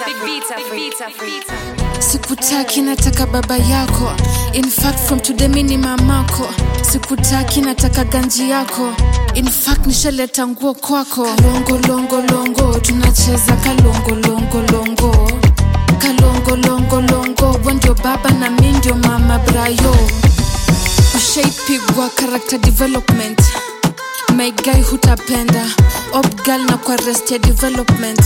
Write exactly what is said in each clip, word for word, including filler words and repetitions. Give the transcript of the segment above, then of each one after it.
Sikutaki nataka baba yako. In fact from today mini mamako. Sikutaki nataka ganji yako. In fact nishaleta nguo kwako. Kalongo longo longo tunacheza kalongo longo longo. Kalongo longo longo wewe ndio baba na mimi ndio mama brayo. Ushaipigwa character development. My guy hutapenda. Op girl na kwa rest ya development.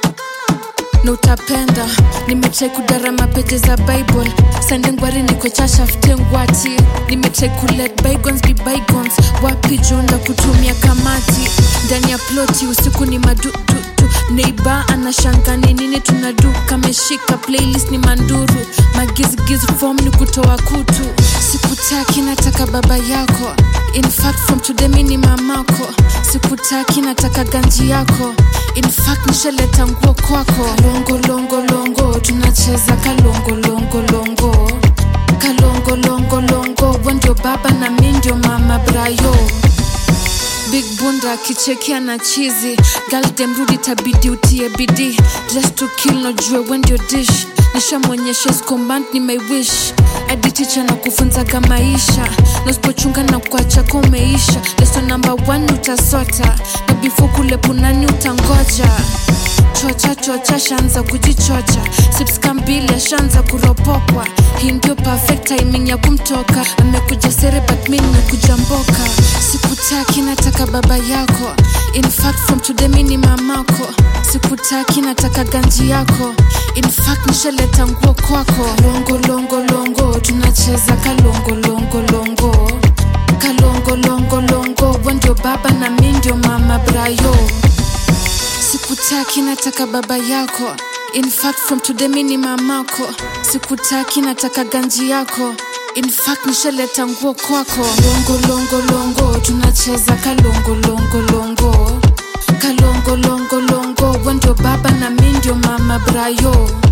Na utapenda. Nimetry kudarama pages za Bible. Sunday ngwari niko chasha ftengwati. Nimetry kulet bygones be bygones. Wapi jonda kutumia kamati. Ndani ya ploti usiku ni madu du du. Neighbor anashanga ni nini tunadu. Kameshika playlist ni manduru. Magiz giz form ni kutoa kutu. Sikutaki nataka baba yako. In fact from today mini mamako. Sikutaki nataka ganji yako. In fact nishaleta nguo kwako. Kalongo longo longo tunacheza kalongo longo longo. Kalongo longo longo wewe ndio baba na mimi ndio mama brayo. Big bunda kichekia na cheesy. Girl dem rudi tabidi utie bidii. Just to kill no jue when your dish. Nishamonyesha command ni my wish. Adi teacher na kufunza kama maisha. Na usipochunga na kuacha kwa umeisha. Lesson number one utasota. Na before kule punani utangoja. Chocha chocha shanza kujichocha. Sips kambili shanza kuropokwa. Hii ndio perfect timing ya kumtoka. Amekuja sere but mimi nimekuja mboka. Sikutaki nataka baba yako. In fact from today mini mamako. Sikutaki nataka ganji yako. In fact nishaleta nguo kwako. Longo longo longo tunacheza kalongo longo longo. Kalongo longo longo wewe ndio baba na mimi ndio mama brayo. Sikutaki nataka baba yako. In fact from today mini mamako. Sikutaki nataka ganji yako. In fact nishaleta nguo kwako. Longo longo longo tunacheza kalongo longo longo. Kalongo longo longo wewe ndio baba na mimi ndio mama brayo.